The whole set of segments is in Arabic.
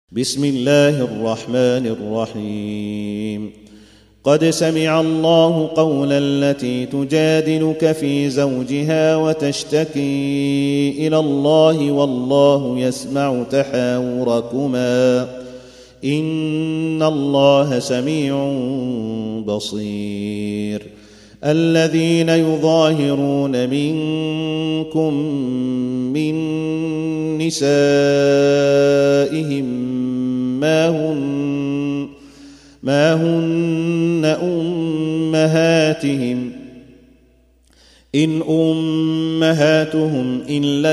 بسم الله الرحمن الرحيم. قد سمع الله قول التي تجادلك في زوجها وتشتكي إلى الله والله يسمع تحاوركما إن الله سميع بصير. الذين يظاهرون منكم من نسائهم ما هن أمهاتهم إن أمهاتهم إلا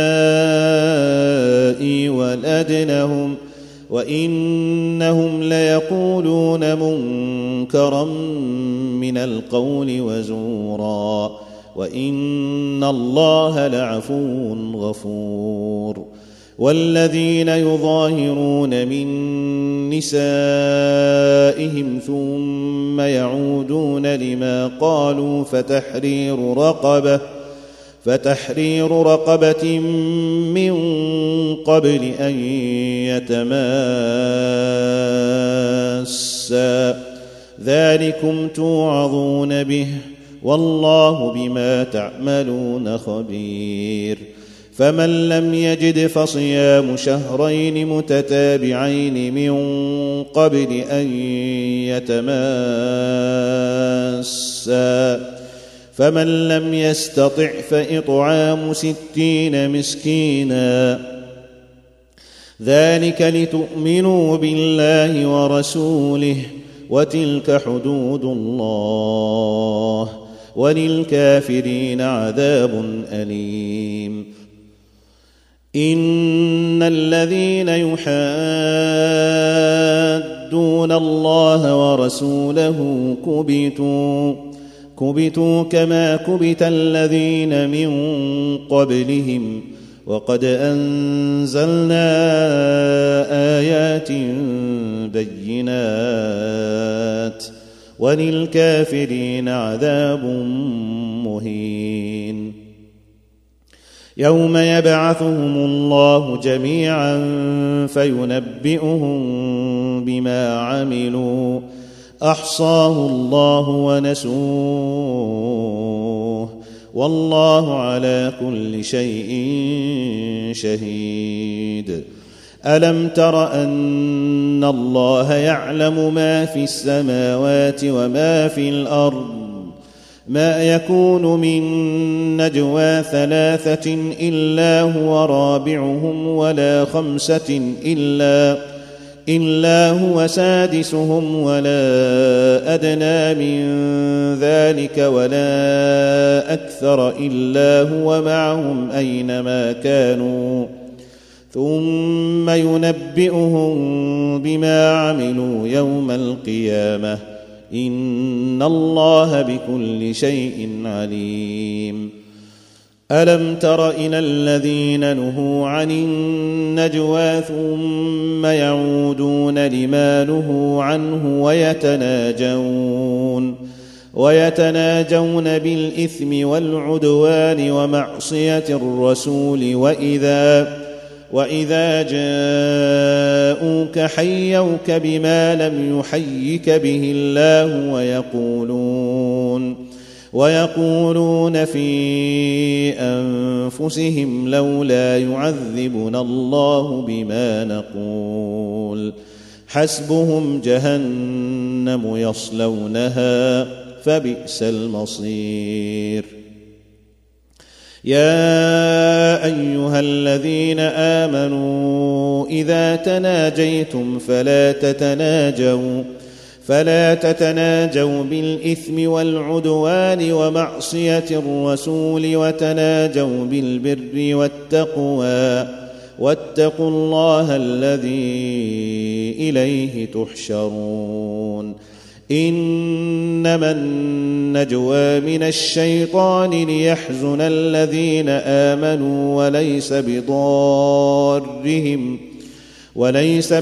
اللائي ولدنهم وإنهم ليقولون منكرا من القول وزورا وإن الله لعفو غفور. والذين يظاهرون من نسائهم ثم يعودون لما قالوا فتحرير رقبة من قبل أن يتماسا ذلكم توعظون به والله بما تعملون خبير. فمن لم يجد فصيام شهرين متتابعين من قبل أن يتماسا فمن لم يستطع فإطعام 60 مسكينا ذلك لتؤمنوا بالله ورسوله وتلك حدود الله وللكافرين عذاب أليم. إن الذين يحادون الله ورسوله كبتوا كما كبت الذين من قبلهم وقد أنزلنا آيات بينات وللكافرين عذاب مهين. يوم يبعثهم الله جميعا فينبئهم بما عملوا أحصاه الله ونسوه والله على كل شيء شهيد. ألم تر أن الله يعلم ما في السماوات وما في الأرض ما يكون من نجوى 3 إلا هو رابعهم ولا 5 إلا هو سادسهم ولا أدنى من ذلك ولا أكثر إلا هو معهم أينما كانوا ثم ينبئهم بما عملوا يوم القيامة إن الله بكل شيء عليم. ألم تر إلى الذين نهوا عن النجوى ثم يعودون لما نهوا عنه ويتناجون بالإثم والعدوان ومعصية الرسول وإذا جاءوك حيوك بما لم يحيك به الله ويقولون في أنفسهم لولا يعذبنا الله بما نقول حسبهم جهنم يصلونها فبئس المصير. يا أيها الذين آمنوا إذا تناجيتم فلا تتناجوا بالإثم والعدوان ومعصية الرسول وتناجوا بالبر والتقوى واتقوا الله الذي إليه تحشرون. إنما النجوى من الشيطان ليحزن الذين آمنوا وليس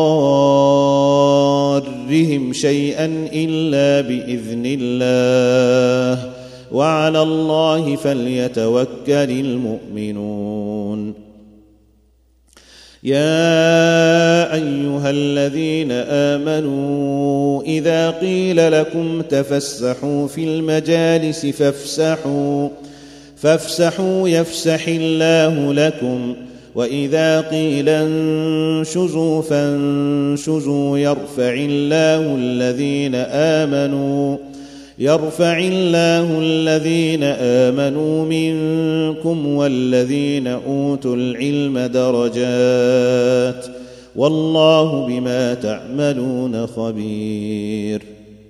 بضارهم شيئا إلا بإذن الله وعلى الله فليتوكل المؤمنون. يا أيها الذين آمنوا إذا قيل لكم تفسحوا في المجالس فافسحوا يفسح الله لكم وإذا قيل انشزوا فانشزوا يرفع الله الذين آمنوا منكم والذين أوتوا العلم درجات والله بما تعملون خبير.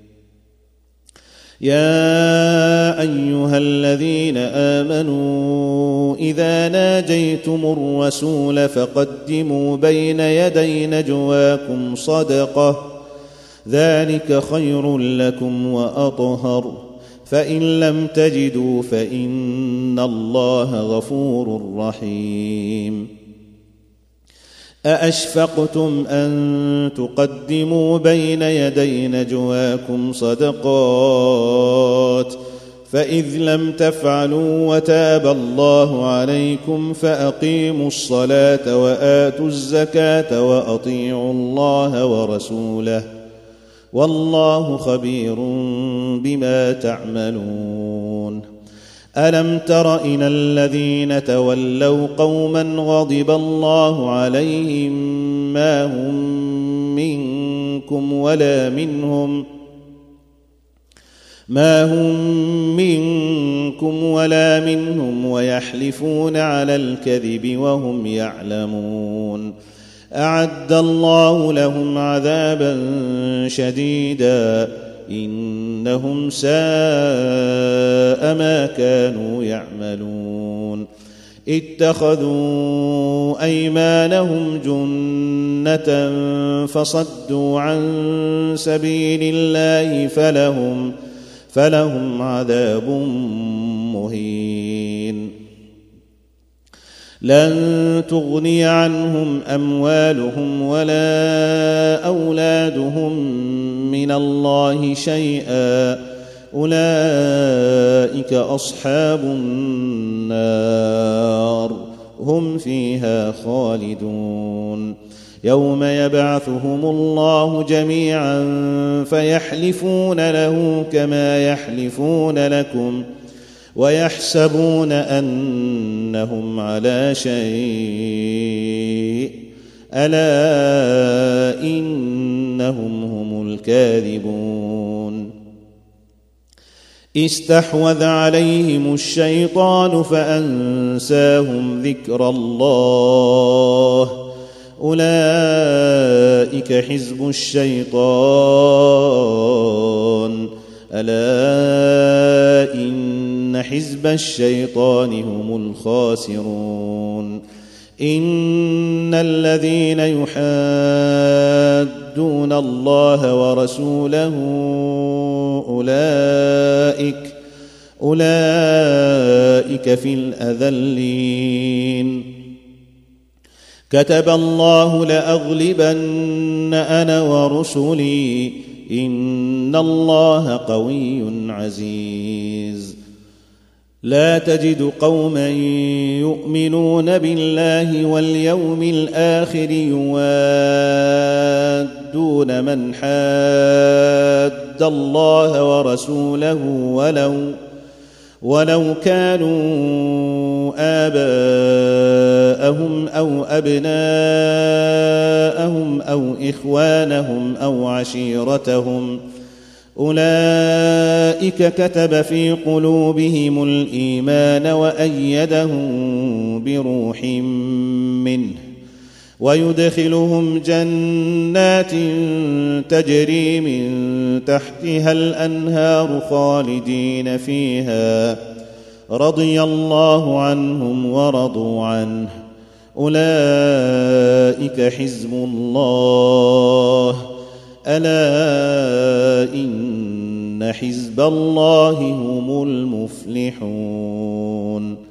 يا أيها الذين آمنوا إذا ناجيتم الرسول فقدموا بين يدي نجواكم صدقة ذلك خير لكم وأطهر فإن لم تجدوا فإن الله غفور رحيم. أأشفقتم أن تقدموا بين يدي نجواكم صدقات فإذ لم تفعلوا وتاب الله عليكم فأقيموا الصلاة وآتوا الزكاة وأطيعوا الله ورسوله والله خبير بما تعملون. ألم تر إلى الذين تولوا قوما غضب الله عليهم ما هم منكم ولا منهم ويحلفون على الكذب وهم يعلمون. أعد الله لهم عذابا شديدا إنهم ساء ما كانوا يعملون. اتخذوا أيمانهم جنة فصدوا عن سبيل الله فلهم عذاب مهين. لن تغني عنهم أموالهم ولا أولادهم من الله شيئا أولئك أصحاب النار هم فيها خالدون. يوم يبعثهم الله جميعا فيحلفون له كما يحلفون لكم ويحسبون أنهم على شيء ألا إنهم هم الكاذبون. استحوذ عليهم الشيطان فأنساهم ذكر الله أولئك حزب الشيطان ألا إن حزب الشيطان هم الخاسرون. إن الذين يحادون الله ورسوله أولئك في الأذلين. كتب الله لأغلبن أنا ورسلي إن الله قوي عزيز. لا تجد قوما يؤمنون بالله واليوم الآخر يوادون من حاد الله ورسوله ولو كانوا آباءهم أو أبناءهم أو إخوانهم أو عشيرتهم أولئك كتب في قلوبهم الإيمان وأيدهم بروح منه ويدخلهم جنات تجري من تحتها الأنهار خالدين فيها رضي الله عنهم ورضوا عنه أولئك حزب الله ألا إن حزب الله هم المفلحون.